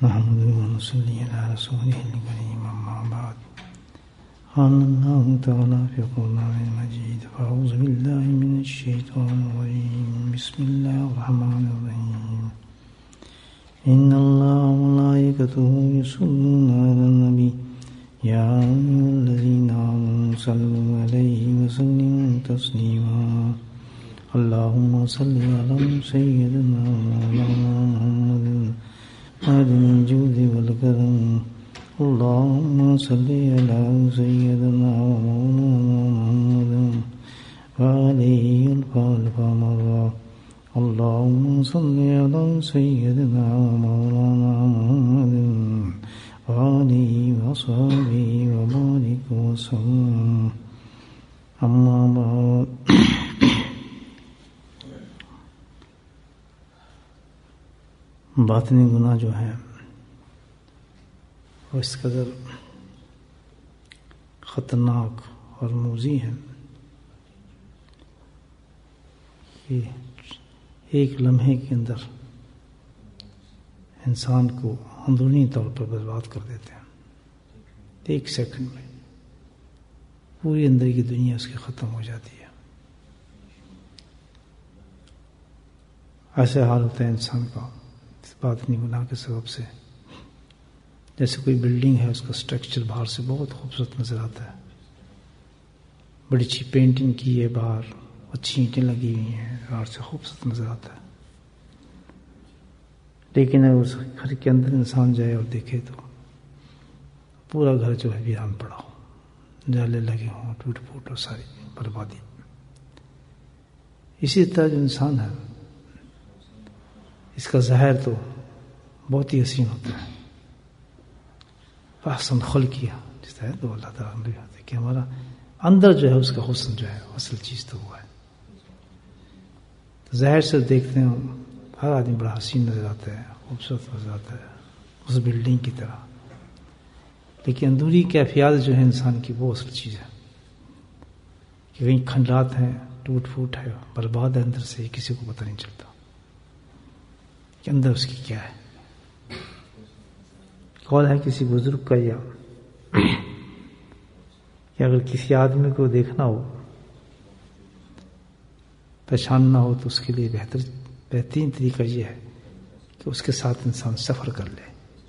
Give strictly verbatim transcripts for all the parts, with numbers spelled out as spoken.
نحمده ونصلي على رسوله الكريم أما بعد قال الله تعالى في القرآن المجيد فأعوذ بالله من الشيطان الرجيم بسم الله الرحمن الرحيم إن الله وملائكته يصلون على النبي يا أيها الذين آمنوا صلوا عليه وسلموا تسليما اللهم صل على سيدنا مولانا محمد عالم الجود والكرم اللهم صل على سيدنا ومولانا محمد وعليه الف مرة اللهم صل على سيدنا ومولانا محمد وعليه وصحبه وبارك وسلم أما بعد باطنی گناہ جو ہے وہ اس قدر خطرناک اور موذی ہے کہ ایک لمحے کے اندر انسان کو اندرونی طور پر برباد کر دیتے ہیں. ایک سیکنڈ میں پوری اندر کی دنیا اس کی ختم ہو جاتی ہے. ایسا حال ہوتا ہے انسان کا باطنی گناہ کے سبب سے. جیسے کوئی بلڈنگ ہے، اس کا سٹرکچر باہر سے بہت خوبصورت نظر آتا ہے، بڑی اچھی پینٹنگ کی ہے، باہر اچھی اینٹیں لگی ہوئی ہیں، باہر سے خوبصورت نظر آتا ہے. لیکن اگر اس گھر کے اندر انسان جائے اور دیکھے تو پورا گھر جو ہے ویران پڑا ہو، جالے لگے ہوں، ٹوٹ پھوٹ اور ساری بربادی. اسی طرح جو انسان ہے اس کا ظاہر تو بہت ہی حسین ہوتا ہے، احسن خلقیہ جس طرح تو اللہ تعالیٰ نے ہوتا ہے کہ ہمارا اندر جو ہے اس کا حسن جو ہے اصل چیز تو وہ ہے. ظاہر سے دیکھتے ہیں ہر آدمی بڑا حسین نظر آتا ہے، خوبصورت نظر آتا ہے اس بلڈنگ کی طرح، لیکن اندرونی کیفیات جو ہے انسان کی وہ اصل چیز ہے کہ کہیں کھنڈرات ہیں، ٹوٹ پھوٹ ہے، برباد ہے اندر سے، کسی کو پتہ نہیں چلتا کہ اندر اس کی کیا ہے. قول ہے کسی بزرگ کا یا کہ اگر کسی آدمی کو دیکھنا ہو، پہچاننا ہو، تو اس کے لیے بہتر بہترین طریقہ یہ ہے کہ اس کے ساتھ انسان سفر کر لے.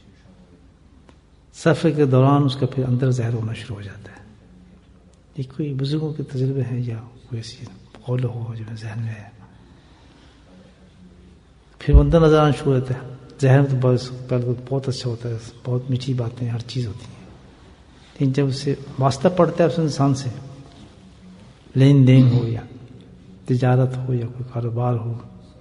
سفر کے دوران اس کا پھر اندر ظاہر ہونا شروع ہو جاتا ہے. یہ کوئی بزرگوں کے تجربے ہیں یا کوئی ایسی قول ہو جو ذہن میں ہے، پھر اندر نظر آنا شروع ہوتا ہے. ذہن میں تو پہلے تو بہت اچھا ہوتا ہے، بہت میٹھی باتیں، ہر چیز ہوتی ہیں، لیکن جب اسے واسطہ پڑتا ہے اس انسان سے، لین دین ہو یا تجارت ہو یا کوئی کاروبار ہو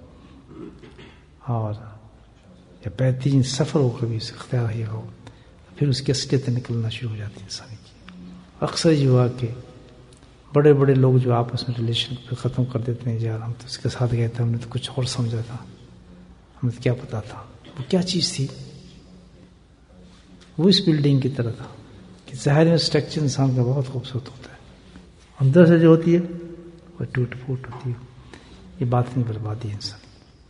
اور یا بہترین سفر ہو کبھی اسے اختیار ہی ہو، پھر اس کی اصلیت نکلنا شروع ہو جاتی ہے انسان کی. اکثر یہ ہوا کہ بڑے بڑے لوگ جو آپس میں ریلیشن پہ ختم کر دیتے ہیں، یار ہم تو اس کے ساتھ گئے تھے، ہم نے تو کچھ اور سمجھا تھا، ہمیں کیا پتا تھا وہ کیا چیز تھی. وہ اس بلڈنگ کی طرح تھا کہ ظاہر میں اسٹرکچر انسان کا بہت خوبصورت ہوتا ہے، اندر سے جو ہوتی ہے وہ ٹوٹ پھوٹ ہوتی ہے. یہ بات نہیں بربادی ہے انسان،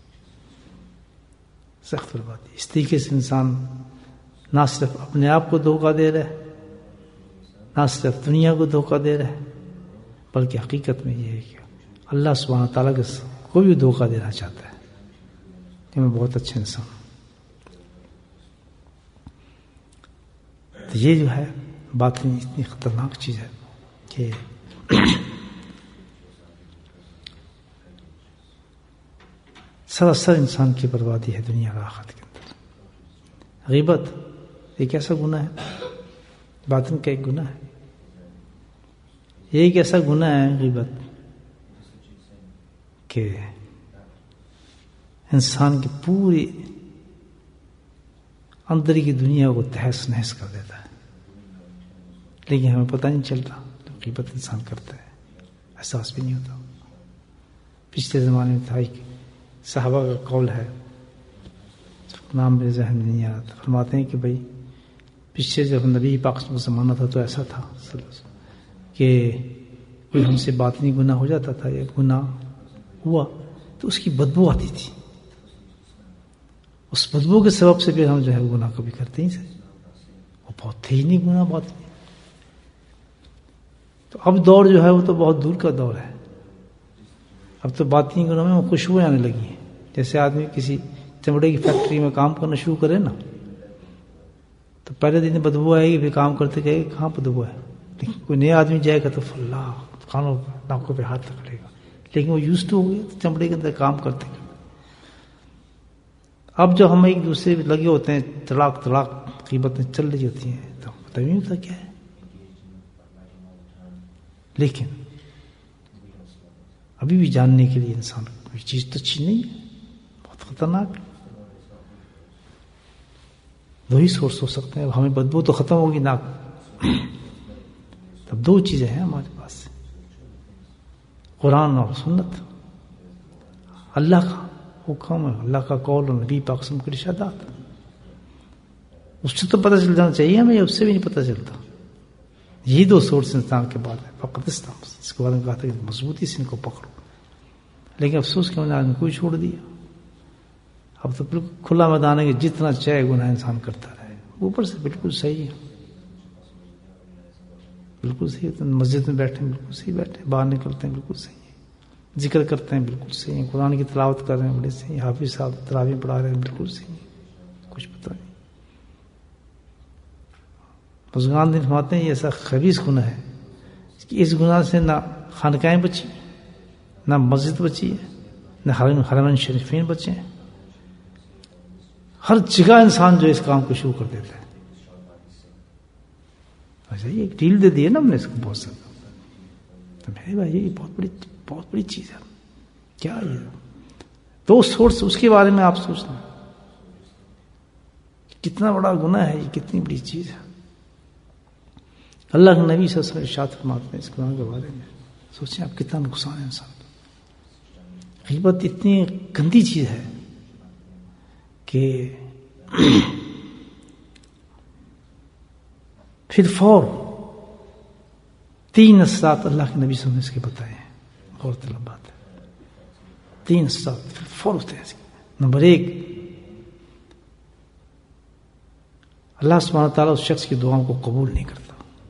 سخت بربادی. اس طریقے سے انسان نہ صرف اپنے آپ کو دھوکہ دے رہا ہے، نہ صرف دنیا کو دھوکہ دے رہا ہے، بلکہ حقیقت میں یہ ہے کہ اللہ سبحانہ تعالیٰ کو بھی دھوکہ دینا چاہتا ہے کہ میں بہت اچھا انسان ہوں. تو یہ جو ہے باطنی اتنی خطرناک چیز ہے کہ سراسر انسان کی بربادی ہے دنیا کا آخرت کے اندر. غیبت ایک ایسا گناہ ہے، باطن کا ایک گناہ ہے. یہ ایک ایسا گناہ ہے غیبت کہ انسان کی پوری اندر کی دنیا کو تہس نہس کر دیتا ہے، لیکن ہمیں پتہ نہیں چلتا. جب غیبت انسان کرتا ہے احساس بھی نہیں ہوتا. پچھلے زمانے میں تھا ایک صحابہ کا قول ہے، نام میرے ذہن میں نہیں آ رہا تھا، فرماتے ہیں کہ بھائی پچھلے جب نبی پاک کا زمانہ تھا تو ایسا تھا کہ کوئی ہم سے باطنی گناہ ہو جاتا تھا یا گناہ ہوا تو اس کی بدبو آتی تھی، اس بدبو کے سبب سے پھر ہم جو ہے گناہ کبھی کرتے ہی سے، وہ بہت تھے ہی نہیں گناہ بہت نہیں۔ تو اب دور جو ہے وہ تو بہت دور کا دور ہے، اب تو باطنی گناہ میں وہ خوشبوئیں آنے لگی ہیں۔ جیسے آدمی کسی چمڑے کی فیکٹری میں کام کرنا شروع کرے نا، تو پہلے دن بدبو آئے گی، پھر کام کرتے کہے گا کہاں بدبو ہے، لیکن کوئی نیا آدمی جائے گا تو اللہ کانوں ناکوں پہ ہاتھ پکڑے گا، لیکن وہ یوز ٹو ہو گیا تو چمڑے کے اندر کام کرتے کرتے۔ اب جو ہم ایک دوسرے پہ لگے ہوتے ہیں، طلاق طلاق قیمتیں چل رہی ہوتی ہیں، تو پتہ نہیں ہوتا کیا ہے، لیکن ابھی بھی جاننے کے لیے انسان کوئی چیز تو اچھی نہیں ہے، بہت خطرناک۔ دو ہی سورس ہو سکتے ہیں، ہمیں بدبو تو ختم ہوگی ناک، تب دو چیزیں ہیں ہمارے پاس، قرآن اور سنت، اللہ کا حکم ہے، اللہ کا قول اور نبی پاک کی ارشادات۔ اس سے تو پتہ چل جانا چاہیے ہمیں، اس سے بھی نہیں پتہ چلتا۔ یہی دو سورس انسان کے بعد ہے، فقط اسلام، اس کے بعد میں کہا تھا کہ مضبوطی سے ان کو پکڑو، لیکن افسوس کہ انہوں نے کوئی چھوڑ دیا۔ اب تو بالکل کھلا میدان ہے کہ جتنا چاہے گناہ انسان کرتا رہے، اوپر سے بالکل صحیح ہے، بالکل صحیح ہے، مسجد میں بیٹھے ہیں بالکل صحیح بیٹھے، باہر نکلتے ہیں بالکل صحیح ہے، ذکر کرتے ہیں بالکل صحیح ہے، قرآن کی تلاوت کر رہے ہیں بڑے صحیح، حافظ صاحب تراویح پڑھا رہے ہیں بالکل صحیح ہے، کچھ پتہ نہیں۔ بزرگان دن فرماتے ہیں یہ ایسا خبیث گناہ ہے کہ اس گناہ سے نہ خانقاہیں بچی، نہ مسجد بچی ہے، نہ حرمین شریفین بچے ہیں، ہر جگہ انسان جو اس کام کو شروع کر دیتا ہے۔ ایسا ہی ایک ڈیل دے دی ہے نا ہم نے اس کو بہت زیادہ، تو میرے بھائی یہ بہت بڑی بہت بڑی چیز ہے، کیا یہ دو سورس، اس کے بارے میں آپ سوچنا کتنا بڑا گناہ ہے، یہ کتنی بڑی چیز ہے۔ اللہ کے نبی صلی اللہ علیہ وسلم ارشاد فرماتے ہیں اس گناہ کے بارے میں، سوچیں آپ کتنا نقصان ہے انسان کا۔ غیبت اتنی گندی چیز ہے کہ پھر فور تین اثرات اللہ کے نبی صلی اللہ علیہ وسلم نے اس کے بتائے ہیں، غور طلب بات ہے، تین اثرات پھر فور ہوتے ہیں اس کے۔ نمبر ایک، اللہ سبحانہ تعالیٰ اس شخص کی دعاؤں کو قبول نہیں کرتا،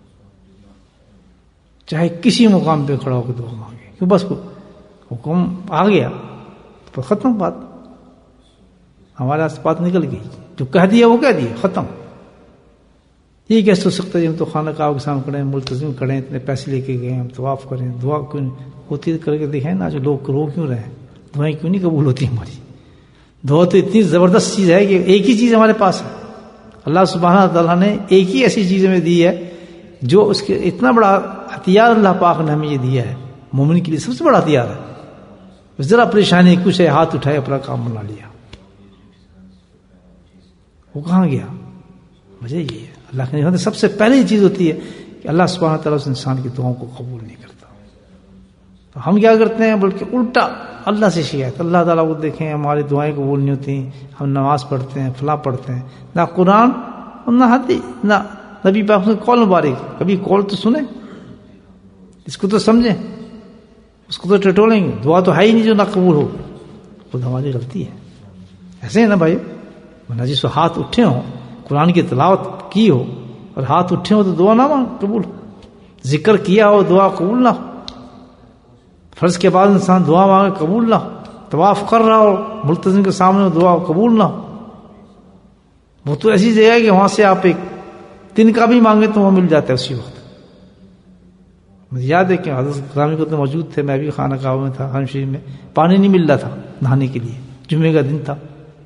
چاہے کسی مقام پہ کھڑا ہو کے دعا مانگے، کہ بس حکم آ گیا تو ختم بات، ہمارے ہاتھ سے بات نکل گئی، جو کہہ دیا وہ کہہ دیا، ختم۔ یہ کیسے ہو سکتا ہے ہم تو خانہ کعبہ کے سامنے کھڑے ہیں، ملتزم کھڑے ہیں، اتنے پیسے لے کے گئے، ہم طواف کریں، دعا کیوں ہوتی کر کے دیکھیں نا، جو لوگ رو کیوں رہے ہیں، دعائیں کیوں نہیں قبول ہوتی ہماری؟ دعا تو اتنی زبردست چیز ہے کہ ایک ہی چیز ہمارے پاس ہے، اللہ سبحانہ تعالیٰ نے ایک ہی ایسی چیز ہمیں دی ہے جو اس کے اتنا بڑا ہتھیار اللہ پاک نے ہمیں یہ دیا ہے، مومن کے لیے سب سے بڑا ہتھیار ہے۔ ذرا پریشانی کچھ ہے، ہاتھ اٹھائے اپنا کام بنا لیا، وہ کہاں گیا؟ وجہ یہ ہے اللہ کے نبی سب سے پہلے یہ چیز ہوتی ہے کہ اللہ سبحانہ تعالیٰ اس انسان کی دعاؤں کو قبول نہیں کرتا۔ تو ہم کیا کرتے ہیں، بلکہ الٹا اللہ سے شکایت، اللہ تعالیٰ کو دیکھیں ہماری دعائیں قبول نہیں ہوتی، ہم نماز پڑھتے ہیں، فلاں پڑھتے ہیں، نہ قرآن اور نہ حدیث، نہ نبی پاک نے قول مبارک، کبھی قول تو سنیں، اس کو تو سمجھیں، اس کو تو ٹٹولیں گے، دعا تو ہے ہی نہیں جو نہ قبول ہو، خود ہماری غلطی ہے۔ ایسے ہے نا بھائی، ورنہ جس کو ہاتھ اٹھے ہوں، قرآن کی تلاوت کی ہو اور ہاتھ اٹھے ہو تو دعا نہ قبول ہو، ذکر کیا ہو دعا قبول نہ ہو، فرض کے بعد انسان دعا مانگے قبول نہ ہو، طواف کر رہا ہو ملتزم کے سامنے دعا قبول نہ ہو، وہ تو ایسی جگہ ہے کہ وہاں سے آپ ایک دن کا بھی مانگے تو وہ مل جاتا ہے اسی وقت۔ مجھے یاد ہے کہ حضرت گرامی کو تو موجود تھے، میں بھی خانہ کعبہ میں تھا، حرم شریف میں، پانی نہیں مل رہا تھا نہانے کے لیے، جمعے کا دن تھا،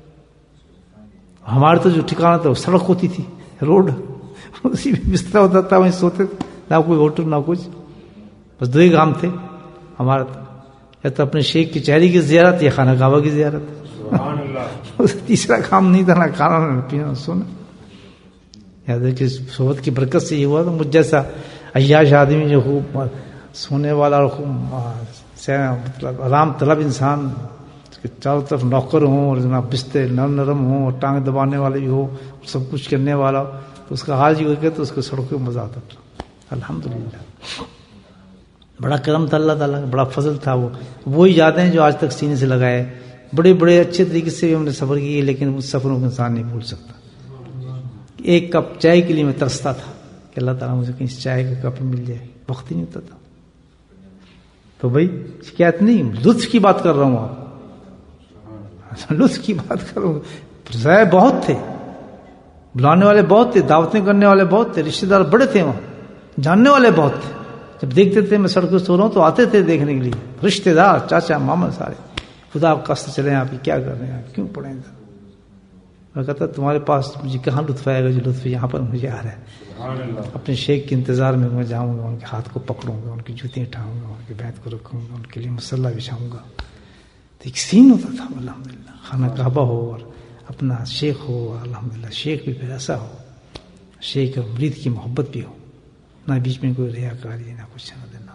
ہمارے تو جو ٹھکانا تھا وہ سڑک ہوتی تھی، روڈ، اسی میں بستر ہوتا تھا، وہیں سوتے تھے، نہ کوئی ہوٹل نہ کچھ، بس دو ہی کام تھے ہمارا، یا تو اپنے شیخ کی چہری کی زیارت یا خانہ کعبہ کی زیارت، تیسرا کام نہیں تھا، نہ کھانا نہ پینا نہ سونا۔ یاد ہے کہ صحبت کی برکت سے یہ ہوا تو مجھ جیسا عیاش آدمی جو خوب سونے والا اور خوب مطلب آرام طلب انسان، چاروں طرف نوکر ہوں اور جناب بستر نرم نرم ہوں اور ٹانگ دبانے والے بھی ہو، سب کچھ کرنے والا، تو اس کا حال یہ ہو گیا تو اس کو سڑکوں میں مزہ آتا تھا۔ الحمدللہ بڑا کرم تھا اللہ تعالیٰ کا، بڑا فضل تھا، وہ وہی یادیں جو آج تک سینے سے لگائے بڑے بڑے اچھے طریقے سے بھی ہم نے سفر کیے، لیکن اس سفروں کو انسان نہیں بھول سکتا. ایک کپ چائے کے لیے میں ترستا تھا کہ اللہ تعالیٰ مجھے کہیں چائے کا کپ مل جائے، وقت ہی نہیں ہوتا تھا. تو بھائی شکایت نہیں، لطف کی بات کر رہا ہوں، آپ لطف کی بات کر رہا ہوں. ذائع بہت تھے، بلانے والے بہت تھے، دعوتیں کرنے والے بہت تھے، رشتے دار بڑے تھے، وہاں جاننے والے بہت تھے. جب دیکھتے تھے میں سڑکوں سے ہو رہا ہوں تو آتے تھے دیکھنے کے لیے، رشتے دار، چاچا ماما سارے. خدا آپ قصد چلے آپ کیا کر رہے ہیں، کیوں پڑھیں گے؟ میں کہتا تمہارے پاس مجھے کہاں لطف آئے گا جو لطف یہاں پر مجھے آ رہا ہے. اپنے شیخ کے انتظار میں میں جاؤں گا، ان کے ہاتھ کو پکڑوں گا، ان کی جوتیں اٹھاؤں گا، ان کے بیت کو رکھوں گا، ان کے لیے مسلح بچھاؤں گا. تو ایک سین ہوتا تھا الحمدللہ. خانہ کعبہ ہو اور اپنا شیخ ہو، الحمدللہ شیخ بھی پھر ایسا ہو، شیخ اور مرید کی محبت بھی ہو، نہ بیچ میں کوئی ریاکاری نہ کچھ نہ دینا.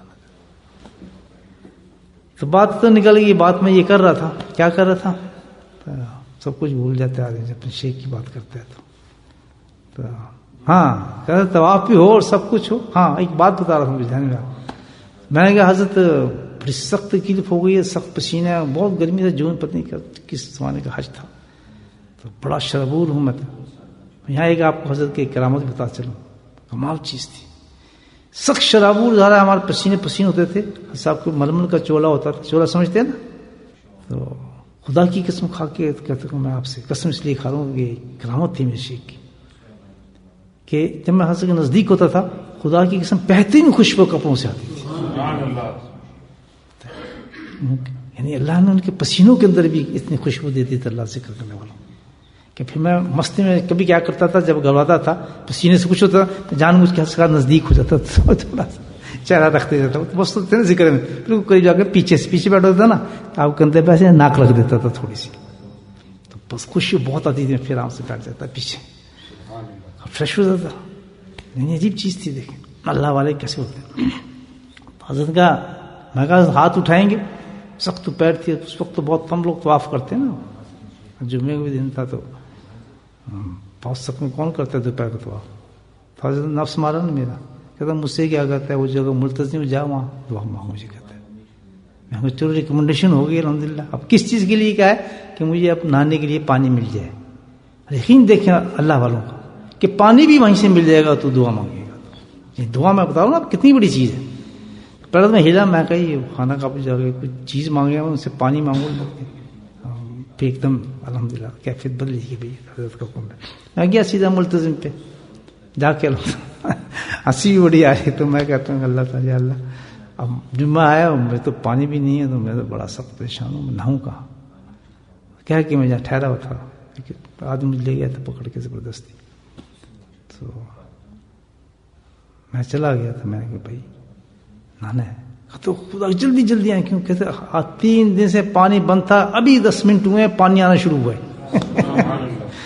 تو بات تو نکل گئی. بات میں یہ کر رہا تھا، کیا کر رہا تھا، سب کچھ بھول جاتے ہیں آدمی جب اپنے شیخ کی بات کرتے ہیں تو. ہاں کہتے طواف بھی ہو اور سب کچھ ہو. ہاں ایک بات بتا رہا تھا مجھے دھیان میں، میں نے کہا حضرت بڑی سخت تکلیف ہو گئی ہے، سخت پسینہ ہے، بہت گرمی سے جون پتہ نہیں کس زمانے کا حج تھا، تو بڑا شربور ہوں میں. یہاں ایک آپ کو حضرت کی کرامت بتا چلوں، کمال چیز تھی. سخت شرابور زیادہ ہمارے پسینے پسینے ہوتے تھے. صاحب کو ململ کا چولا ہوتا تھا، چولا سمجھتے ہیں نا. تو خدا کی قسم کھا کے کہتا ہوں، میں آپ سے قسم اس لیے کھا رہا ہوں کہ کرامت تھی میرے شیخ کی، کہ جب میں حضرت کے نزدیک ہوتا تھا خدا کی قسم بہترین خوشبو کپڑوں سے آتی تھی. یعنی اللہ نے ان کے پسینوں کے اندر بھی اتنی خوشبو دیتی تھی اللہ ذکر کرنے والوں کہ پھر میں مستی میں کبھی کیا کرتا تھا، جب گھبراتا تھا پسینے سے کچھ ہوتا تو جان مجھ کے ہاتھ سے نزدیک ہو جاتا تھا، تھوڑا سا چہرہ رکھتے جاتا تھا، بس نا ذکر میں پھر قریب جا کے پیچھے سے پیچھے بیٹھا تھا نا، آپ کندھے پہ ایسے ناک رکھ دیتا تھا تھوڑی سی، تو بس خوشی بہت آتی تھی. پھر آرام سے بیٹھ جاتا پیچھے، فریش ہو جاتا. نہیں عجیب چیز تھی. دیکھیں اللہ والے کیسے ہوتے ہیں. حضرت کا میں کہا ہاتھ اٹھائیں گے، سخت پیر تھی اس وقت، تو بہت کم لوگ طواف کرتے ہیں نا، جمعے کا بھی دن تھا تو بہت سخت میں کون کرتا ہے دوپہر کا طواف. تو حضرت نفس مارا نا میرا، کہتا مجھ سے کیا کرتا ہے، وہ جگہ ملتزم جا وہاں دعا مانگو. مجھے کہتا ہے میں کہا چلو ریکمنڈیشن ہو گئی الحمدللہ. اب کس چیز کے لیے کیا ہے کہ مجھے اب نہانے کے لیے پانی مل جائے. یقین دیکھیں اللہ والوں کا کہ پانی بھی وہیں سے مل جائے گا تو دعا مانگے گا. یہ دعا میں بتا رہا ہوں نا کتنی بڑی چیز ہے. پہلے تو میں ہلا، میں کہی کھانا کا جا کے کچھ چیز مانگے ان سے پانی مانگو، پھر ایک دم الحمدللہ کیفیت بدلی کہ بھائی حضرت کا حکم ہے. میں گیا سیدھا ملتزم پہ جا کے ہنسی بڑی آ رہی. تو میں کہتا ہوں اللہ تعالیٰ اللہ اب جمعہ آیا میں تو پانی بھی نہیں ہے، تو میں تو بڑا سخت پریشان ہوں، میں نہاؤں کہاں. کہہ کہ میں جہاں ٹھہرا ہوا تھا آدمی مجھے لے گیا تھا پکڑ کے زبردستی. تو میں چلا گیا تھا، میں نے کہا بھائی نہانا ہے. تو خدا جلدی جلدی آئے، کیوں کہتے تین دن سے پانی بند تھا، ابھی دس منٹ ہوئے پانی آنا شروع ہوا ہے.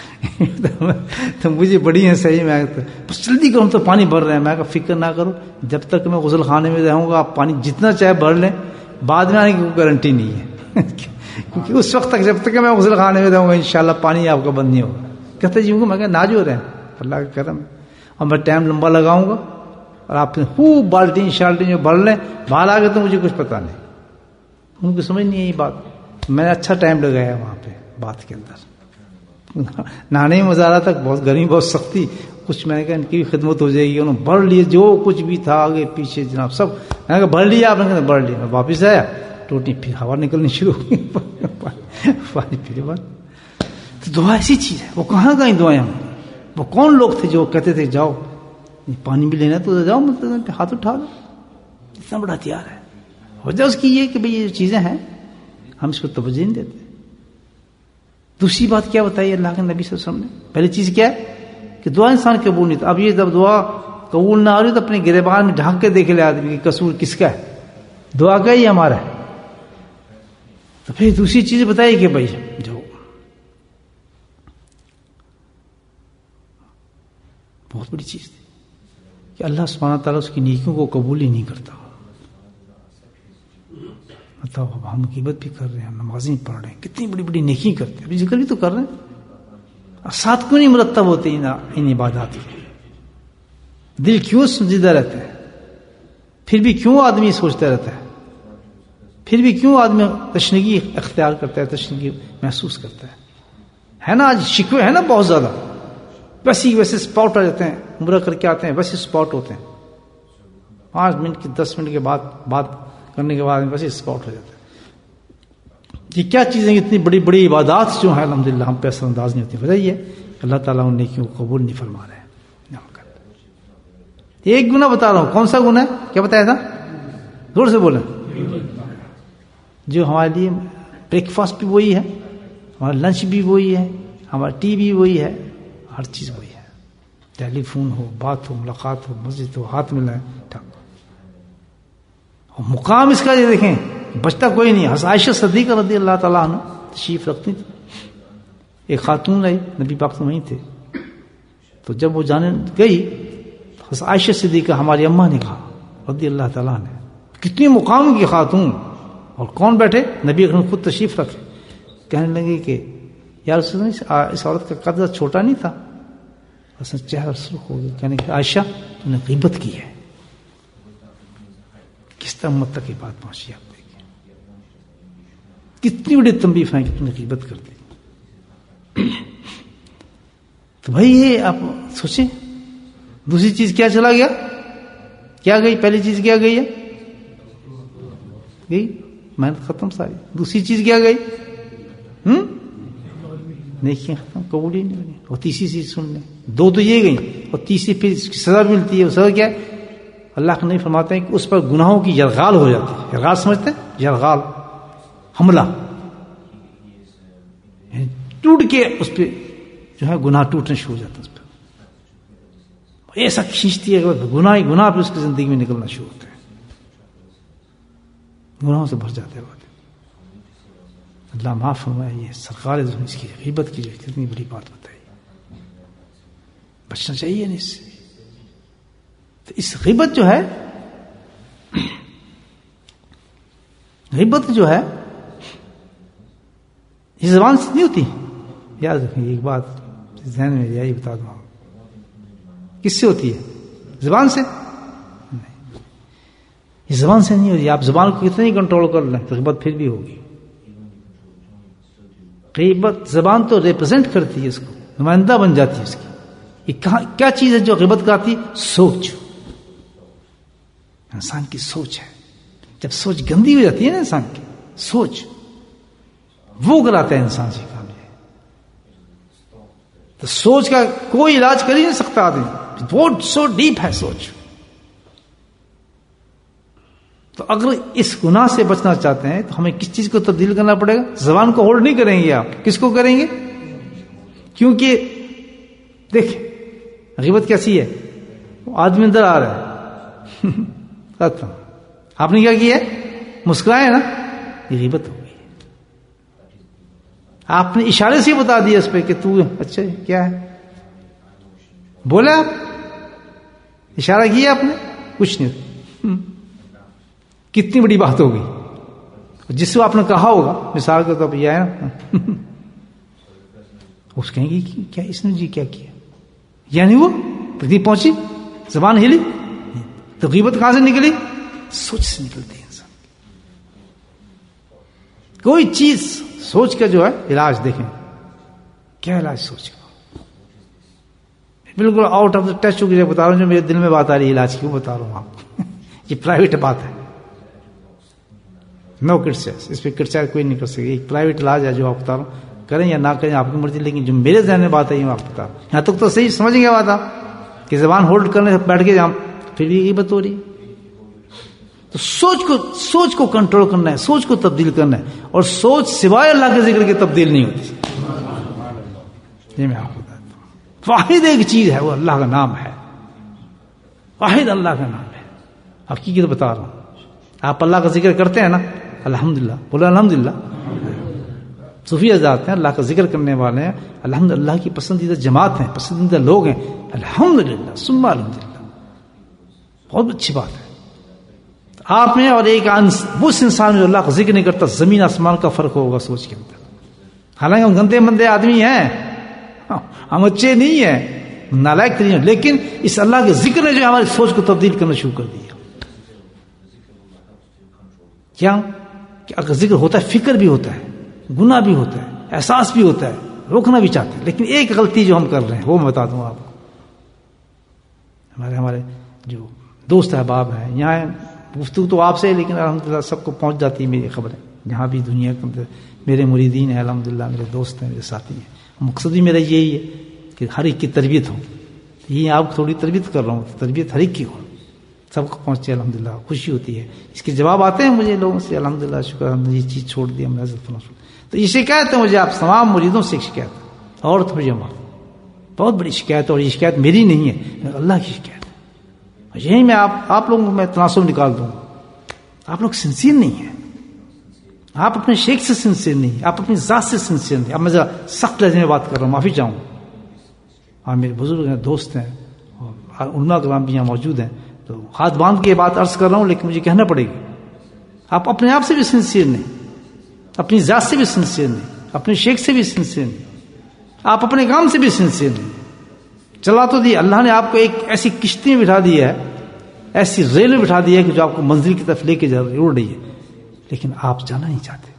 تو مجھے بڑی ہے صحیح، میں بس جلدی کروں تو پانی بھر رہے ہیں. میں کہا فکر نہ کرو، جب تک میں غسل خانے میں رہوں گا آپ پانی جتنا چاہے بھر لیں، بعد میں آنے کی کوئی گارنٹی نہیں ہے. کیونکہ اس وقت تک جب تک میں غسل خانے میں رہوں گا انشاءاللہ پانی آپ کا بند نہیں ہوگا. کہتے جی میں کہا ناج ہو رہے ہیں اللہ کا کرم، اور میں ٹائم لمبا لگاؤں گا اور آپ خوب بالٹین شالٹین جو بھر لیں، باہر آ گئے تو مجھے کچھ پتا نہیں. ان کو سمجھ نہیں ہے یہ بات. میں نے اچھا ٹائم لگایا وہاں پہ بات کے اندر. نہانے میں مزہ آ رہا تھا، بہت گرمی بہت سختی. کچھ میں نے کہا ان کی بھی خدمت ہو جائے گی. انہوں نے بھر لیے جو کچھ بھی تھا آگے پیچھے جناب سب. میں نے کہا بھر لیا آپ نے؟ کہا بھر لیا. میں واپس آیا، ٹوٹی پھر ہوا نکلنی شروع ہو گئی، پانی پھر بند. تو دعا ایسی چیز ہے، وہ کہاں گئی دعائیں ہم؟ وہ کون لوگ تھے جو کہتے تھے جاؤ پانی بھی لینا تو جاؤ مطلب پہ ہاتھ اٹھا لو. اتنا بڑا ہتھیار ہے. وجہ اس کی یہ کہ بھئی یہ چیزیں ہیں ہم اس کو توجہ نہیں دیتے. دوسری بات کیا بتائی اللہ کے نبی صلی اللہ علیہ وسلم نے؟ پہلی چیز کیا ہے کہ دعا انسان قبول نہیں. اب یہ جب دعا قبول نہ ہو رہی تو اپنے گریبان میں ڈھانک کے دیکھ لے آدمی کہ قصور کس کا ہے، دعا کا ہی ہمارا ہے. تو پھر دوسری چیز بتائی کہ بھائی جو بہت بڑی چیز تھی کہ اللہ سبحانہ تعالیٰ اس کی نیکیوں کو قبول ہی نہیں کرتا. بتاؤ ہم غیبت بھی کر رہے ہیں، نمازیں پڑھ رہے ہیں، کتنی بڑی بڑی نیکی کرتے ہیں، ابھی ذکر بھی تو کر رہے ہیں، اور ساتھ کیوں نہیں مرتب ہوتے ان عبادات کے؟ دل کیوں سنجیدہ رہتا ہے؟ پھر بھی کیوں آدمی سوچتا رہتا ہے؟ پھر بھی کیوں آدمی تشنگی اختیار کرتا ہے، تشنگی محسوس کرتا ہے ہے نا؟ آج شکوے ہیں نا بہت زیادہ، بس ہی ویسے اسپاٹ آ جاتے ہیں، عمرہ کر کے آتے ہیں بس اسپاٹ ہوتے ہیں، پانچ منٹ کی دس منٹ کے بعد بات کرنے کے بعد بس اسپاٹ ہو جاتے ہیں۔ یہ کیا چیزیں اتنی بڑی بڑی عبادات جو ہیں الحمدللہ ہم پہ اثر انداز نہیں ہوتی، وجہ یہ اللہ تعالیٰ ان نیکیوں کو قبول نہیں فرما رہے ہیں۔ ایک گناہ بتا رہا ہوں، کون سا گناہ ہے؟ کیا بتایا تھا؟ زور سے بولیں۔ جو ہمارے لیے بریک فاسٹ بھی وہی ہے، ہمارا لنچ بھی وہی ہے، ہمارا ٹی بھی وہی ہے، ہر چیز وہی ہے، ٹیلی فون ہو، بات ہو، ملاقات ہو، مسجد ہو، ہاتھ ملائیں، مقام اس کا یہ دیکھیں بچتا کوئی نہیں۔ حضرت عائشہ صدیقہ رضی اللہ تعالیٰ عنہ تشریف رکھتی تھی، ایک خاتون آئی، نبی پاک تو وہیں تھے، تو جب وہ جانے گئی حضرت عائشہ صدیقہ ہماری اماں نے کہا رضی اللہ تعالیٰ نے، کتنی مقام کی خاتون، اور کون بیٹھے؟ نبی اکرم خود تشریف رکھے، کہنے لگے کہ یا رسول اللہ اس عورت کا قد چھوٹا نہیں تھا؟ حسن چہرہ سرخ ہو گیا، کہنے کہ عائشہ تم نے غیبت کی ہے۔ کس طرح امت تک یہ بات پہنچی، آپ دیکھیں کتنی بڑی تنبیہ ہے کہ تم نے غیبت کر دی۔ تو بھائی یہ آپ سوچیں، دوسری چیز کیا چلا گیا؟ کیا گئی؟ پہلی چیز کیا گئی ہے؟ گئی محنت ختم ساری۔ دوسری چیز کیا گئی؟ ہم نیکیاں ختم، قبول ہی نہیں بنی۔ اور تیسری چیز سن لیں، دو تو یہ گئی، اور تیسری پھر اس کی سزا ملتی ہے۔ وہ سزا کیا ہے؟ اللہ کے نبی فرماتے ہیں کہ اس پر گناہوں کی یرغال ہو جاتی ہے۔ یرغال سمجھتے ہیں؟ یرغال حملہ، ٹوٹ کے اس پہ جو ہے گناہ ٹوٹنے شروع ہو جاتا ہے، اس پہ ایسا کھینچتی ہے کہ گناہ ہی گناہ پہ اس کی زندگی میں نکلنا شروع ہوتا ہے، گناہوں سے بھر جاتے ہیں۔ اللہ معاف فرمائے، یہ سرکار اس کی غیبت کی جو کتنی بڑی بات بتائی، بچنا چاہیے نہیں اس سے۔ تو اس غیبت جو ہے، غیبت جو ہے یہ زبان سے نہیں ہوتی، یاد رکھیں ایک بات ذہن میں یہی بتا دوں، کس سے ہوتی ہے؟ زبان سے نہیں، یہ زبان سے نہیں ہوتی۔ آپ زبان کو کتنا ہی کنٹرول کر لیں تو غیبت پھر بھی ہوگی۔ غیبت زبان تو ریپرزینٹ کرتی ہے، اس کو نمائندہ بن جاتی ہے اس کی۔ یہ کہاں کیا چیز ہے جو غیبت کرتی؟ سوچ، انسان کی سوچ ہے۔ جب سوچ گندی ہو جاتی ہے نا انسان کی سوچ، وہ کراتا ہے انسان سے کام یہ۔ تو سوچ کا کوئی علاج کر ہی نہیں سکتا آدمی، بہت سو ڈیپ ہے سوچ۔ تو اگر اس گناہ سے بچنا چاہتے ہیں تو ہمیں کس چیز کو تبدیل کرنا پڑے گا؟ زبان کو ہولڈ نہیں کریں گے آپ، کس کو کریں گے؟ کیونکہ دیکھ غیبت کیسی ہے، آدمی اندر آ رہا ہے آپ نے کیا کیا ہے؟ مسکرائے نا، یہ غیبت ہو گئی۔ آپ نے اشارے سے بتا دیا اس پہ کہ تو اچھا کیا ہے، بولا آپ، اشارہ کیا آپ نے، کچھ نہیں، کتنی بڑی بات ہوگی۔ جس کو آپ نے کہا ہوگا، مثال کے طور پہ یہ ہے نا، اس کہیں گے کہ کیا اس نے جی کیا کیا، یعنی وہ پردی پہنچی، زبان ہلی، تو غیبت کہاں سے نکلی؟ سوچ سے نکلتی ہے انسان۔ کوئی چیز سوچ کا جو ہے علاج دیکھیں، کیا علاج سوچ کا، بالکل آؤٹ آف دا ٹچ ہو گیا بتا رہا ہوں، جو میرے دل میں بات آ رہی ہے علاج کیوں بتا رہا ہوں آپ یہ پرائیویٹ بات ہے، نو کرٹسائز، اس پہ کرٹسائز کوئی نہیں کر سکے، ایک پرائیویٹ علاج ہے جو آپ بتا رہا ہوں، کریں یا نہ کریں آپ کی مرضی، لیکن جو میرے ذہن میں بات ہے یہ آپ بتا رہا ہوں۔ یہاں تک تو صحیح سمجھ گیا بات آپ کہ زبان ہولڈ کرنے سے بیٹھ کے جام پھر بھی غیبت ہو رہی ہے۔ تو سوچ کو سوچ کو کنٹرول کرنا ہے، سوچ کو تبدیل کرنا ہے، اور سوچ سوائے اللہ کے ذکر کے تبدیل نہیں ہوتی۔ یہ میں آپ کو بتاتا ہوں، واحد ایک چیز ہے، وہ اللہ کا نام ہے، واحد اللہ کا نام ہے، حقیقت بتا رہا ہوں۔ آپ اللہ کا ذکر کرتے ہیں نا، الحمدللہ بولو الحمدللہ، صوفی حضرات ہیں اللہ کا ذکر کرنے والے ہیں، الحمدللہ کی پسندیدہ جماعت ہیں، پسندیدہ لوگ ہیں، الحمدللہ ثم الحمدللہ، بہت اچھی بات ہے۔ آپ میں اور ایک اس انسان میں جو اللہ کا ذکر نہیں کرتا، زمین آسمان کا فرق ہوگا سوچ کے اندر۔ حالانکہ ہم گندے مندے آدمی ہیں، ہم اچھے نہیں ہیں، نالائق نہیں ہیں، لیکن اس اللہ کے ذکر نے جو ہماری سوچ کو تبدیل کرنا شروع کر دیا۔ کیا کہ اگر ذکر ہوتا ہے فکر بھی ہوتا ہے, گناہ بھی ہوتا ہے, احساس بھی ہوتا ہے, روکنا بھی چاہتے ہیں, لیکن ایک غلطی جو ہم کر رہے ہیں وہ میں بتا دوں آپ کو. ہمارے ہمارے جو دوست احباب ہیں یہاں, گفتگو تو آپ سے ہے لیکن الحمدللہ سب کو پہنچ جاتی ہے میری خبریں, جہاں بھی دنیا کے میرے مریدین ہیں الحمدللہ, میرے دوست ہیں, میرے ساتھی ہیں. مقصد بھی میرا یہی ہے کہ ہر ایک کی تربیت ہو. یہ آپ تھوڑی تربیت کر رہا ہوں, تربیت ہر ایک کی ہو, سب کو پہنچے الحمدللہ, خوشی ہوتی ہے. اس کے جواب آتے ہیں مجھے لوگوں سے, الحمدللہ شکر, ہم نے یہ چیز چھوڑ دی, ہم نے حضرت فلاں. تو یہ شکایت ہے مجھے آپ تمام مریدوں سے, ایک شکایت اور تو مجھے بہت بڑی شکایت, اور یہ شکایت میری نہیں ہے, اللہ کی شکایت ہے. یہی میں آپ آپ لوگوں کو میں تناسب نکال دوں. آپ لوگ سنسیئر نہیں ہیں, آپ اپنے شیخ سے سنسیئر نہیں, آپ اپنی ذات سے سنسیئر نہیں. اب میں ذرا سخت لہجے میں بات کر رہا ہوں, معافی چاہوں. ہاں میرے بزرگ ہیں, دوست ہیں, اور علماء کرام بھی یہاں موجود ہیں, تو ہاتھ باندھ کے یہ بات عرض کر رہا ہوں, لیکن مجھے کہنا پڑے گی. آپ اپنے آپ سے بھی سنسیئر نہیں, اپنی ذات سے بھی سنسیئر نہیں, اپنے شیخ سے بھی سنسیئر نہیں, آپ اپنے کام سے بھی سنسیئر نہیں. چلا تو دی اللہ نے آپ کو ایک ایسی کشتی میں بٹھا دی ہے, ایسی ریل میں بٹھا دی ہے کہ جو آپ کو منزل کی طرف لے کے جا اڑ رہی ہے, لیکن آپ جانا نہیں چاہتے,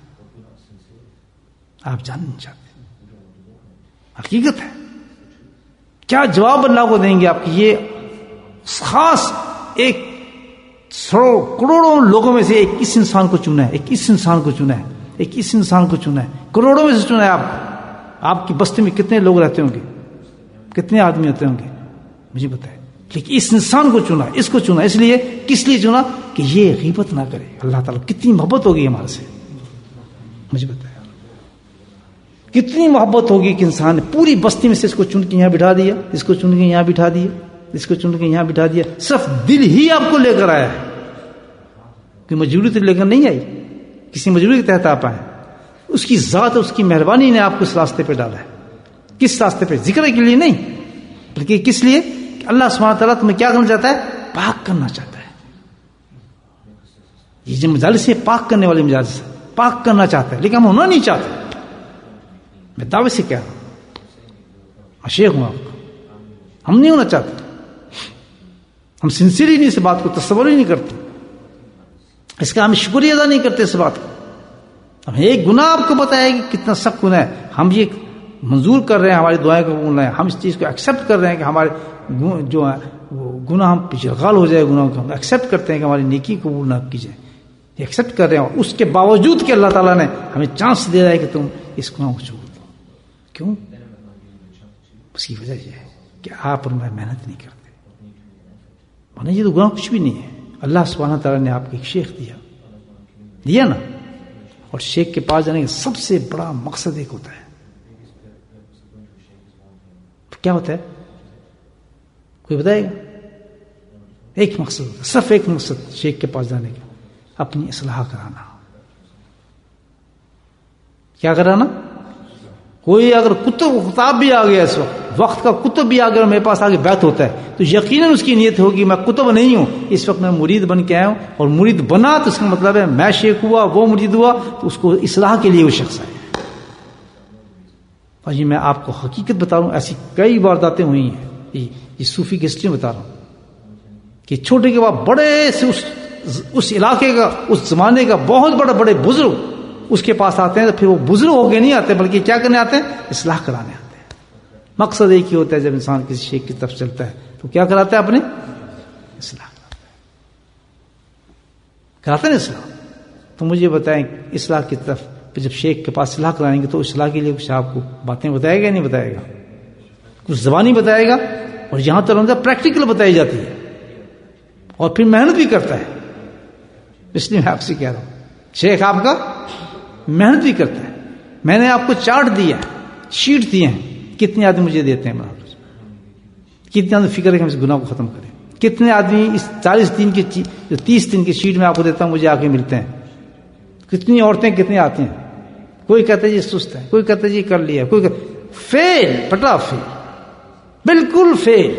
آپ جانا نہیں چاہتے. حقیقت ہے. کیا جواب اللہ کو دیں گے آپ کی؟ یہ خاص ایک سو کروڑوں لوگوں میں سے ایک اس انسان کو چنا ہے, ایک اس انسان کو چنا ہے, ایک اس انسان کو چنا ہے, کروڑوں میں سے چنا ہے. آپ آپ کی بستی میں کتنے لوگ رہتے ہوں گے, کتنے آدمی ہوتے ہوں گے مجھے بتائیں, لیکن اس انسان کو چنا, اس کو چنا. اس لیے کس لیے چنا؟ کہ یہ غیبت نہ کرے. اللہ تعالیٰ کتنی محبت ہوگی ہمارے سے, مجھے بتایا کتنی محبت ہوگی کہ انسان نے پوری بستی میں سے اس کو چن کے یہاں بٹھا دیا, اس کو چن کے یہاں بٹھا دیا, اس کو چن کے یہاں بٹھا دیا. صرف دل ہی آپ کو لے کر آیا ہے, کوئی مجبوری تو لے کر نہیں آئی, کسی مجبوری کے تحت آپ آئے. اس کی ذات, اس کی مہربانی نے آپ کو اس راستے پہ ڈالا ہے. کس راستے پہ؟ ذکر کے لیے نہیں, بلکہ کس لیے کہ اللہ سبحانہ تعالیٰ تمہیں کیا کرنا چاہتا ہے؟ پاک کرنا چاہتا ہے. یہ جو مجالس ہے پاک کرنے والے مجالس, پاک کرنا چاہتا ہے, لیکن ہم ہونا نہیں چاہتے. میں دعوے سے کہہ رہا ہوں, شیخ ہوں آپ کو, ہم نہیں ہونا چاہتے. ہم سنسیئر ہی نہیں اس بات کو تصور ہی نہیں کرتے, اس کا ہم شکریہ ادا نہیں کرتے اس بات کو. ہم ایک گناہ آپ کو بتایا کہ کتنا سخت گناہ ہے, ہم یہ منظور کر رہے ہیں, ہماری دعائیں قبول ہیں, ہم اس چیز کو ایکسیپٹ کر رہے ہیں کہ ہمارے جو ہے وہ گناہ ہم پیچھے غال ہو جائے, گناہ کو ہم ایکسیپٹ کرتے ہیں کہ ہماری نیکی قبول نہ کی جائے, یہ ایکسیپٹ کر رہے ہیں. اور اس کے باوجود کہ اللہ تعالیٰ نے ہمیں چانس دے رہا ہے کہ تم اس گناہ کو چھوڑ دو. کیوں؟ اس کی وجہ یہ ہے کہ آپ اور میں محنت نہیں کرتے. ورنہ یہ تو گناہ کچھ بھی نہیں ہے. اللہ سبحانہ تعالیٰ نے آپ کو ایک شیخ دیا دیا نا, اور شیخ کے پاس جانے کا سب سے بڑا مقصد ایک ہوتا ہے. کیا ہوتا ہے؟ کوئی بتائے گا؟ ایک مقصد ہوتا ہے, صرف ایک مقصد شیخ کے پاس جانے کا, اپنی اصلاح کرانا. کیا کرانا؟ کوئی اگر کتب کتاب بھی آ گیا اس وقت, وقت کا کتب بھی آ گیا میرے پاس آگے بیعت ہوتا ہے, تو یقیناً اس کی نیت ہوگی میں کتب نہیں ہوں, اس وقت میں مرید بن کے آیا ہوں, اور مرید بنا تو اس کا مطلب ہے میں شیخ ہوا, وہ مرید ہوا, تو اس کو اصلاح کے لیے وہ شخص ہے. اور یہ میں آپ کو حقیقت بتا رہا ہوں, ایسی کئی وارداتیں ہوئی ہیں. یہ صوفی کی ہسٹری بتا رہا ہوں کہ چھوٹے کے بعد بڑے سے اس اس علاقے کا, اس زمانے کا بہت بڑا بڑے بزرگ اس کے پاس آتے ہیں, تو پھر وہ بزرگ ہو کے نہیں آتے, بلکہ کیا کرنے آتے ہیں؟ اصلاح کرانے آتے ہیں. مقصد ایک ہی ہوتا ہے, جب انسان کسی شیخ کی طرف چلتا ہے تو کیا کراتا ہے؟ اپنے اصلاح کراتا ہے نا اصلاح. تو مجھے بتائیں اصلاح کی طرف جب شیخ کے پاس اصلاح کرائیں گے تو اصلاح کے لیے کچھ آپ کو باتیں بتائے گا نہیں بتائے گا, کچھ زبانی بتائے گا, اور یہاں تو رمضان پریکٹیکل بتائی جاتی ہے, اور پھر محنت بھی کرتا ہے. اس لیے میں آپ سے کہہ رہا ہوں شیخ آپ کا محنت بھی کرتا ہے. میں نے آپ کو چارٹ دیا ہے, شیٹ دیے ہیں, کتنے آدمی مجھے دیتے ہیں, کتنے آدمی فکر ہے کہ ہم اس گناہ کو ختم کریں, کتنے آدمی اس چالیس دن کی جو تیس دن کی شیٹ میں آپ کو دیتا ہوں مجھے آ کے ملتے ہیں, کتنی عورتیں کتنے آتی ہیں. کوئی کہتا ہے جی سست ہے, کوئی کہتا ہے جی کر لیا, کوئی فیل, پٹا فیل, بالکل فیل.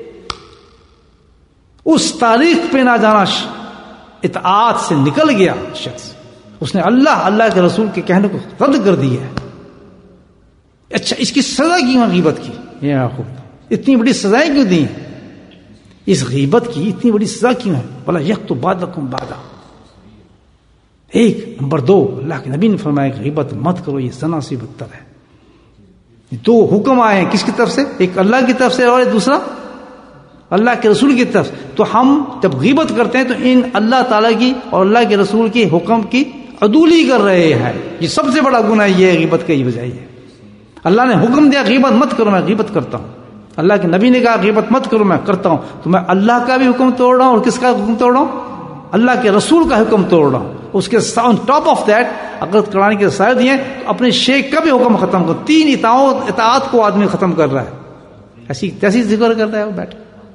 اس تاریخ پہ نہ جانا اطاعت سے نکل گیا شخص, اس نے اللہ اللہ کے رسول کے کہنے کو رد کر دیا ہے. اچھا اس کی سزا کیوں غیبت کی؟ یہ آخو اتنی بڑی سزائیں کیوں دی ہیں؟ اس غیبت کی اتنی بڑی سزا کیوں ہے؟ بلا یک تو بعد رقم بادہ, ایک نمبر دو، اللہ کے نبی نے فرمایا کہ غیبت مت کرو، یہ زنا سے بدتر ہے. دو حکم آئے ہیں کس کی طرف سے؟ ایک اللہ کی طرف سے اور دوسرا اللہ کے رسول کی طرف. تو ہم جب غیبت کرتے ہیں تو ان اللہ تعالیٰ کی اور اللہ کے رسول کے حکم کی عدولی کر رہے ہیں. یہ سب سے بڑا گناہ یہ ہے غیبت کا، یہ وجہ ہے. اللہ نے حکم دیا غیبت مت کرو، میں غیبت کرتا ہوں. اللہ کے نبی نے کہا غیبت مت کرو، میں کرتا ہوں. تو میں اللہ کا بھی حکم توڑ رہا ہوں اور کس کا حکم توڑ رہا ہوں؟ اللہ کے رسول کا حکم توڑ رہا ہوں. اس کے آن ٹاپ آف دیٹ اگر قرآن کے رسائل دیے تو اپنے شیخ کا بھی حکم ختم کر. تین اطاعت اطاعت کو آدمی ختم کر رہا ہے. ایسی کیسی ذکر کر رہا ہے وہ بیٹھ.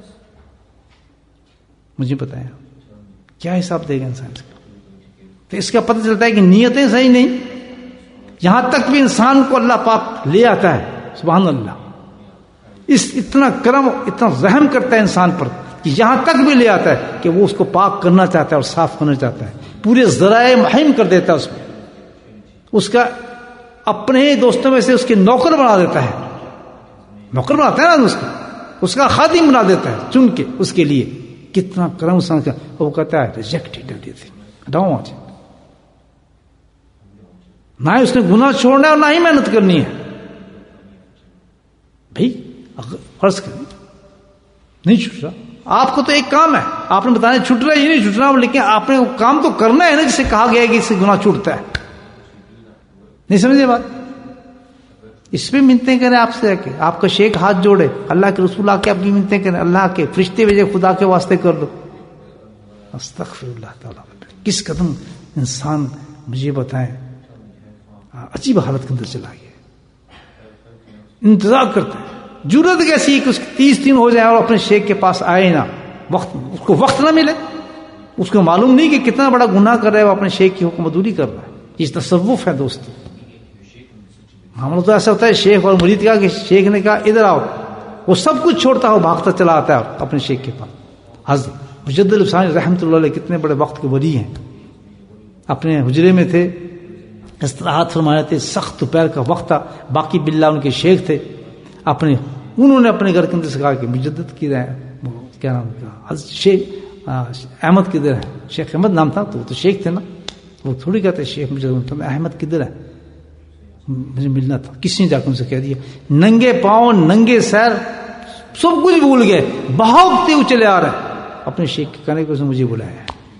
مجھے بتائیں کیا حساب دے گا انسان اس کا؟ تو اس کا پتہ چلتا ہے کہ نیتیں صحیح نہیں. یہاں تک بھی انسان کو اللہ پاک لے آتا ہے. سبحان اللہ. اس اتنا کرم اتنا رحم کرتا ہے انسان پر کہ یہاں تک بھی لے آتا ہے کہ وہ اس کو پاک کرنا چاہتا ہے اور صاف کرنا چاہتا ہے. پورے ذرائع محیم کر دیتا ہے اس میں. اس کا اپنے ہی دوستوں میں سے اس کے نوکر بنا دیتا ہے. نوکر بناتا ہے نا اس کا، اس کا خادم بنا دیتا ہے چن کے اس کے لیے. کتنا کرم انسان کا. وہ کہتا ہے ریجیکٹڈ ڈونٹ. نہ ہی اس نے گناہ چھوڑنا ہے اور نہ ہی محنت کرنی ہے. بھائی فرض کر نہیں چھوٹ رہا، آپ کو تو ایک کام ہے، آپ نے بتانا چھوٹ رہا ہے یہ نہیں چھوٹ رہا، لیکن آپ نے وہ کام تو کرنا ہے نا جسے کہا گیا ہے کہ اس سے گناہ چھوٹتا ہے. نہیں سمجھے بات؟ اس پہ منتیں کریں آپ سے، کہ آپ کا شیخ ہاتھ جوڑے، اللہ کے رسول آ کے آپ کی منتیں کریں، اللہ کے فرشتے بھیجے خدا کے واسطے کر دو. استغفر اللہ تعالیٰ. کس قدم انسان مجھے بتائیں عجیب حالت کے اندر چلا گیا. انتظار کرتا ہے. جرت کیسی کہ اس کے تیس دن ہو جائے اور اپنے شیخ کے پاس آئے نہ، وقت اس کو وقت نہ ملے. اس کو معلوم نہیں کہ کتنا بڑا گناہ کر رہا ہے، وہ اپنے شیخ کی حکم عدولی کر رہا ہے. یہ تصوف ہے دوست. ہم تو ایسا ہوتا ہے شیخ اور مرید کا کہ شیخ نے کہا ادھر آؤ، وہ سب کچھ چھوڑتا ہو بھاگتا چلا آتا ہے اپنے شیخ کے پاس. حضرت مجدد الفسانی رحمۃ اللہ علیہ کتنے بڑے وقت کے ولی ہیں. اپنے حجرے میں تھے، استراحت فرما رہے تھے، سخت دوپہر کا وقت تھا. باقی باللہ ان کے شیخ تھے. اپنے انہوں نے اپنے گھر کے اندر سے کہا کہ مجدد کی رہے کیا نام تھا شیخ احمد کدھر ہے؟ شیخ احمد نام تھا. تو وہ تو شیخ تھے نا، وہ تھوڑی کہتے شیخ مجدد. احمد کدھر ہے؟ مجھے ملنا تھا. کسی نے جا کے ان سے کہہ دیا. ننگے پاؤں ننگے سیر سب کچھ بھول گئے، بہاؤتے ہوئے چلے آ رہے اپنے شیخ کے کہنے کو اس نے مجھے بلایا.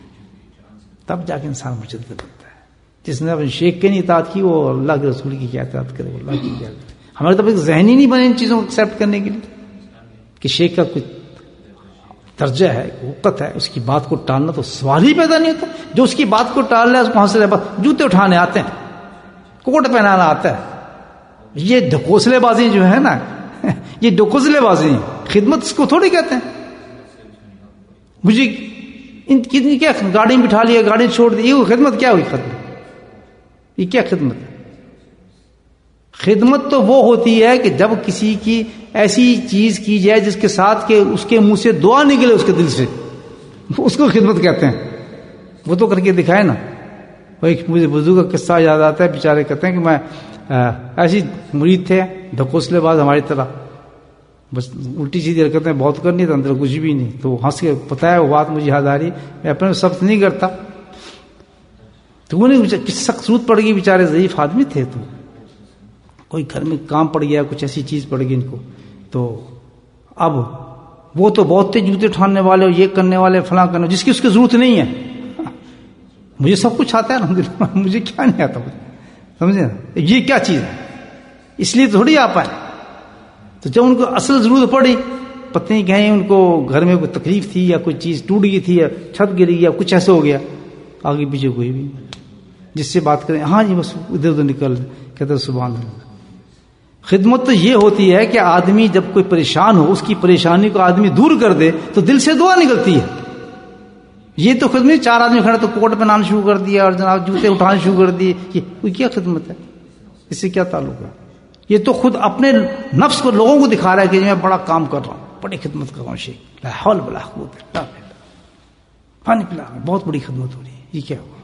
تب جا کے انسان مجدد بنتا ہے. جس نے اپنے شیخ کی نہیں اطاعت کی وہ اللہ کے رسول کی کیا اطاعت کرے؟ اللہ کی کیا کرے؟ ہمارے طرف ایک ذہنی نہیں بنے ان چیزوں کو ایکسیپٹ کرنے کے لیے کہ شیخ کا کچھ درجہ ہے، وقت ہے، اس کی بات کو ٹالنا تو سوال ہی پیدا نہیں ہوتا. جو اس کی بات کو ٹال رہا ہے اس کو حاصل ہے، بس جوتے اٹھانے آتے ہیں، کوٹ پہنانا آتا ہے. یہ ڈھکوسلے بازی جو ہے نا یہ ڈھکوسلے بازی ہیں. خدمت اس کو تھوڑی کہتے ہیں. مجھے ان کتنی کیا گاڑی میں بٹھا لیا، گاڑی چھوڑ دی، یہ خدمت کیا ہوئی؟ خدمت یہ کیا خدمت ہے؟ خدمت تو وہ ہوتی ہے کہ جب کسی کی ایسی چیز کی جائے جس کے ساتھ کہ اس کے منہ سے دعا نکلے اس کے دل سے، اس کو خدمت کہتے ہیں. وہ تو کر کے دکھائے نا. ایک مجھے بزرگ کا قصہ یاد آتا ہے. بیچارے کہتے ہیں کہ میں ایسی مرید تھے ڈھکوسلے باز ہماری طرح، بس الٹی سیدھی حرکتیں بہت کرنی، تو اندر کچھ بھی نہیں. تو ہنس کے بتایا وہ بات مجھے یاد آ رہی. میں اپنے سخت نہیں کرتا. تو انہیں سخت ضرورت پڑ گئی، بیچارے ضعیف آدمی تھے. تو کوئی گھر میں کام پڑ گیا، کچھ ایسی چیز پڑ گئی ان کو. تو اب وہ تو بہت تھے جوتے اٹھانے والے اور یہ کرنے والے فلاں کرنے، جس کی اس کی ضرورت نہیں ہے. مجھے سب کچھ آتا ہے الحمدللہ، مجھے کیا نہیں آتا؟ سمجھے نا؟ یہ کیا چیز ہے؟ اس لیے تھوڑی آ پائے. تو جب ان کو اصل ضرورت پڑی، پتہ نہیں کہیں ان کو گھر میں کوئی تکلیف تھی یا کوئی چیز ٹوٹ گئی تھی یا چھت گر گئی یا کچھ ایسا ہو گیا، آگے پیچھے کوئی بھی جس سے بات کریں ہاں جی بس ادھر ادھر نکل کہتے سبحان اللہ. خدمت تو یہ ہوتی ہے کہ آدمی جب کوئی پریشان ہو، اس کی پریشانی کو آدمی دور کر دے تو دل سے دعا نکلتی ہے. یہ تو خدمت چار آدمی کھڑے تو کوٹ پہ نانا شروع کر دیا اور جناب جوتے اٹھانے شروع کر دیے، یہ کوئی کیا خدمت ہے؟ اس سے کیا تعلق ہے؟ یہ تو خود اپنے نفس کو لوگوں کو دکھا رہا ہے کہ میں بڑا کام کر رہا ہوں، بڑی خدمت کر رہا ہوں. شیخ لا حول ولا قوت الا باللہ، پانی پلا بہت بڑی خدمت ہو رہی ہے. یہ کیا ہوا؟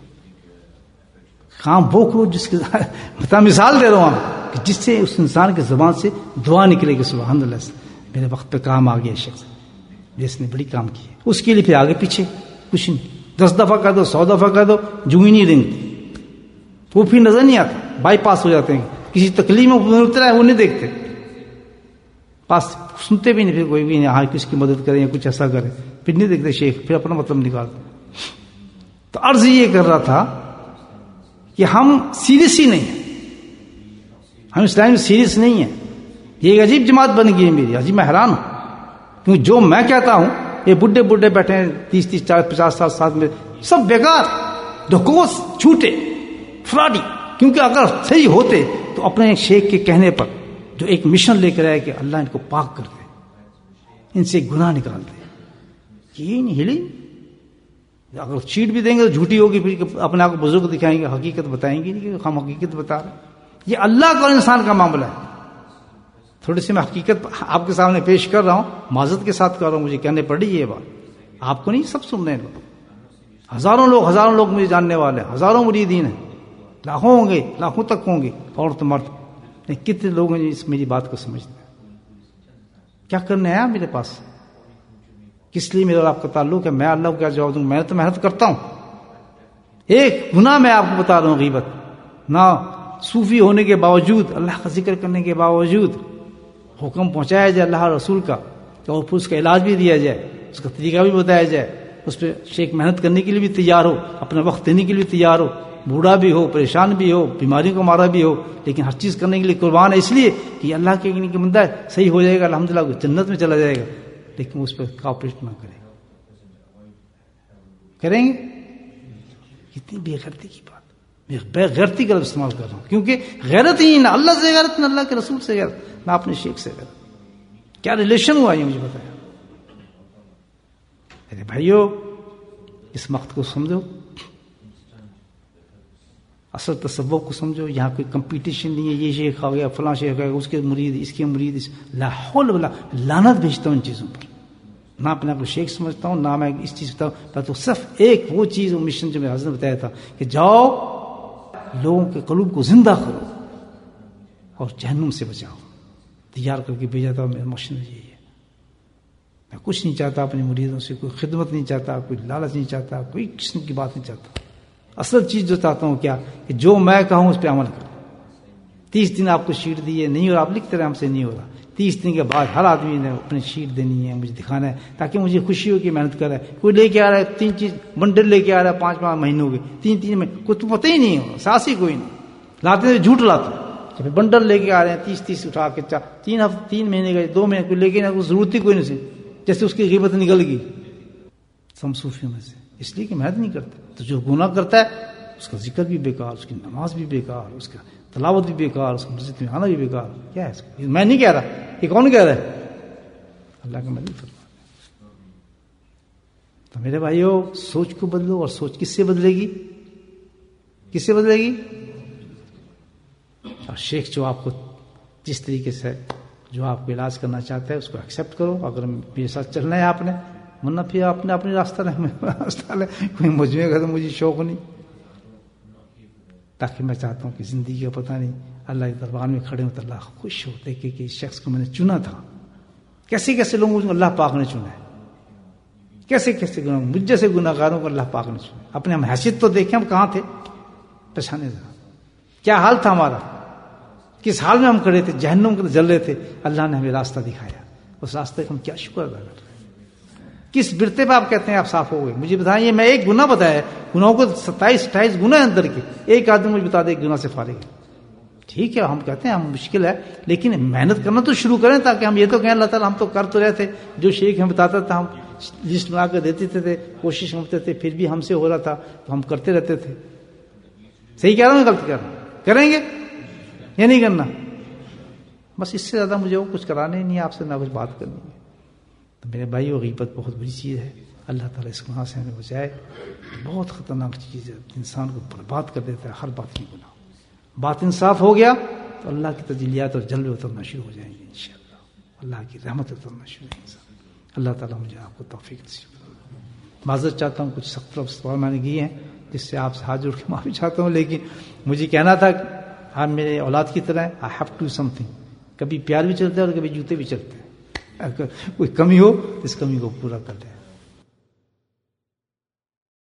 کام وہ کرو جس کے بتا مثال دے رہا ہوں کہ جس سے اس انسان کی زبان سے دعا نکلے گی سبحان اللہ میرے وقت پہ کام آ گیا شخص جس نے بڑی کام کی ہے. اس کے لیے پھر آگے پیچھے کچھ نہیں، دس دفعہ کہہ دو، سو دفعہ کہہ دو، جو ہی نہیں رنگتی، وہ پھر نظر نہیں آتا، بائی پاس ہو جاتے ہیں، کسی تکلیف میں اترا ہے وہ نہیں دیکھتے، پاس سنتے بھی نہیں، پھر کوئی بھی نہیں ہاں کس کی مدد کرے یا کچھ ایسا کرے، پھر نہیں دیکھتے شیخ، پھر اپنا مطلب نکالتے۔ تو عرض یہ کر رہا تھا کہ ہم سیریس ہی نہیں ہیں، ہم اسلام میں سیریس نہیں ہیں، یہ ایک عجیب جماعت بن گئی ہے میری، عجیب میں حیران ہوں، کیونکہ جو میں کہتا ہوں یہ بڈھے بڈھے بیٹھے ہیں تیس تیس چالیس پچاس سال ساتھ میں، سب بیکار، ڈھکوس، جھوٹے، فراڈی، کیونکہ اگر صحیح ہوتے تو اپنے شیخ کے کہنے پر جو ایک مشن لے کر آئے کہ اللہ ان کو پاک کر دے، ان سے گناہ نکال دے، یہ نہیں ہلی، اگر چیٹ بھی دیں گے تو جھوٹی ہوگی، پھر اپنے آپ کو بزرگ دکھائیں گے، حقیقت بتائیں گے نہیں کہ ہم حقیقت بتا رہے ہیں، یہ اللہ کا اور انسان کا معاملہ ہے۔ تھوڑی سی میں حقیقت آپ کے سامنے پیش کر رہا ہوں، معذرت کے ساتھ کر رہا ہوں، مجھے کہنے پڑ رہی ہے یہ بات، آپ کو نہیں، سب سن رہے ہیں لوگ، ہزاروں لوگ ہزاروں لوگ مجھے جاننے والے ہیں، ہزاروں مریدین ہیں، لاکھوں ہوں گے، لاکھوں تک ہوں گے، عورت مرد، کتنے لوگ ہیں اس میری بات کو سمجھتے ہیں؟ کیا کرنے آیا میرے پاس؟ کس لیے میرا اور آپ کا تعلق ہے؟ میں اللہ کو کیا جواب دوں؟ میں تو محنت کرتا ہوں، ایک گناہ میں آپ کو بتا رہا ہوں، غیبت نہ، صوفی ہونے کے باوجود، اللہ کا ذکر کرنے کے باوجود حکم پہنچایا جائے اللہ رسول کا، اور پھر اس کا علاج بھی دیا جائے، اس کا طریقہ بھی بتایا جائے، اس پہ شیخ محنت کرنے کے لیے بھی تیار ہو، اپنا وقت دینے کے لیے تیار ہو، بوڑھا بھی ہو، پریشان بھی ہو، بیماریوں کو مارا بھی ہو، لیکن ہر چیز کرنے کے لیے قربان ہے، اس لیے کہ اللہ کے کہ بندہ ہے، صحیح ہو جائے گا الحمدللہ، جنت میں چلا جائے گا، لیکن اس پہ کاپریٹ نہ کرے، کریں گے؟ کتنی بے غیرتی کی بات، بے غیرتی کا استعمال کر رہا ہوں، کیونکہ غیرت ہی نہ اللہ سے غیرت، نہ اللہ کے رسول سے غیرت، نہ اپنے شیخ سے غیرت، کیا ریلیشن ہوا یہ مجھے بتایا؟ میرے بھائیو، اس وقت کو سمجھو، اصل تصوف کو سمجھو، یہاں کوئی کمپٹیشن نہیں ہے، یہ شیخ آ گیا، فلاں شیخ آ گیا، اس کے مرید، اس کے مرید، اس لا حول ولا لعنت بھیجتا ہوں ان چیزوں پر، نہ اپنے آپ کو شیخ سمجھتا ہوں، نہ میں اس چیز بتاؤں، میں تو صرف ایک وہ چیز، وہ مشن جو میرے حضرت نے بتایا تھا کہ جاؤ لوگوں کے قلوب کو زندہ کرو اور جہنم سے بچاؤ، تیار کر کے بھیجا تھا، میرا مشن یہی ہے۔ میں کچھ نہیں چاہتا اپنے مریدوں سے، کوئی خدمت نہیں چاہتا، کوئی لالچ نہیں چاہتا، کوئی قسم کی بات نہیں چاہتا، اصل چیز جو چاہتا ہوں کیا کہ جو میں کہوں اس پہ عمل کرو۔ تیس دن آپ کو شیٹ دی ہے، نہیں ہو رہا، آپ لکھتے رہے ہم سے نہیں ہو رہا، تیس دن کے بعد ہر آدمی نے اپنی شیٹ دینی ہے، مجھے دکھانا ہے، تاکہ مجھے خوشی ہو کہ محنت کر رہا ہے۔ کوئی لے کے آ رہا ہے تین چیز بنڈل لے کے آ رہا ہے، پانچ پانچ مہینوں کے، تین تین میں کچھ تو پتہ ہی نہیں ہو، ساس ہی کوئی نہیں، لاتے ہیں جھوٹ لاتے ہیں، بنڈل لے کے آ رہے ہیں تیس تیس اٹھا کے، چار تین ہفتے تین مہینے کا، دو مہینے کوئی لے کے، کوئی ضرورت ہی کوئی نہیں سی، جیسے اس کی غیبت نکل گئی سم صوفیوں میں سے، اس لیے کہ محنت نہیں کرتے۔ تو جو گناہ کرتا ہے اس کا ذکر بھی بیکار، اس کی نماز بھی بیکار، اس کا تلاوت بھی بیکار، اس کا مسجد میں آنا بھی بیکار، کیا ہے اس کا؟ میں نہیں کہہ رہا، یہ کون کہہ رہا ہے؟ اللہ کا مدد فرما۔ تو میرے بھائیو، سوچ کو بدلو، اور سوچ کس سے بدلے گی؟ کس سے بدلے گی؟ اور شیخ جو آپ کو جس طریقے سے جو آپ کو علاج کرنا چاہتا ہے اس کو ایکسیپٹ کرو، اگر میرے ساتھ چلنا ہے آپ نے، ورنہ پھر آپ نے اپنے راستہ رہے، میرا راستہ لے، کوئی مجموعے کا تو مجھے شوق نہیں، تاکہ میں چاہتا ہوں کہ زندگی کا پتہ نہیں، اللہ کے دربار میں کھڑے ہوں تو اللہ خوش ہوتے کہ اس شخص کو میں نے چنا تھا۔ کیسے کیسے لوگوں کو اللہ پاک نے چنا ہے، کیسے کیسے گناہ، مجھ جیسے گناہ گاروں کو اللہ پاک نے چنا۔ اپنے ہم حیثیت تو دیکھیں، ہم کہاں تھے، پہچانے ذرا کیا حال تھا ہمارا، کس حال میں ہم کھڑے تھے، جہنم کے جل رہے تھے، اللہ نے ہمیں راستہ دکھایا، اس راستے کا ہم کیا شکر ادا کر رہے ہیں۔ کس برتے پہ آپ کہتے ہیں آپ صاف ہو گئے؟ مجھے بتائیں، میں ایک گناہ بتایا ہے، گناہوں کو ستائیس اٹھائیس گناہ اندر کے، ایک آدمی مجھے بتا دے ایک گناہ سے فارغ ہے، ٹھیک ہے، ہم کہتے ہیں ہم مشکل ہے، لیکن محنت کرنا تو شروع کریں، تاکہ ہم یہ تو کہیں اللہ تعالیٰ ہم تو کر تو رہے تھے، جو شیخ ہمیں بتاتا تھا ہم لسٹ بنا کر دیتے تھے، کوشش کرتے تھے، پھر بھی ہم سے ہو رہا تھا تو ہم کرتے رہتے تھے۔ صحیح کہہ رہا ہوں، غلط کہہ رہا ہوں؟ کریں گے یا نہیں کرنا؟ بس اس سے زیادہ مجھے وہ کچھ کرانا ہی نہیں ہے آپ سے، نہ کچھ بات کرنی ہے۔ تو میرے بھائی، غیبت بہت بڑی چیز ہے، اللہ تعالیٰ اس گناہ سے ہمیں بچائے، بہت خطرناک چیز ہے، انسان کو برباد کر دیتا ہے ہر بات کی گناہ۔ بات انصاف ہو گیا تو اللہ کی تجلیات اور جلوے اترنا شروع ہو جائیں گے انشاءاللہ، اللہ کی رحمت اترنا شروع ہو جائیں گے۔ اللہ تعالیٰ مجھے آپ کو توفیق نصیب فرمائے۔ معذرت چاہتا ہوں، کچھ سخت لفظ سوال میں نے کیے ہیں جس سے آپ سے ہاتھ جوڑ کے معافی چاہتا ہوں، لیکن مجھے کہنا تھا آپ میرے اولاد کی طرح ہیں، I have to do something, کبھی پیار بھی چلتا ہے اور کبھی جوتے بھی چلتے ہیں، اگر کوئی کمی ہو تو اس کمی کو پورا کر دیں۔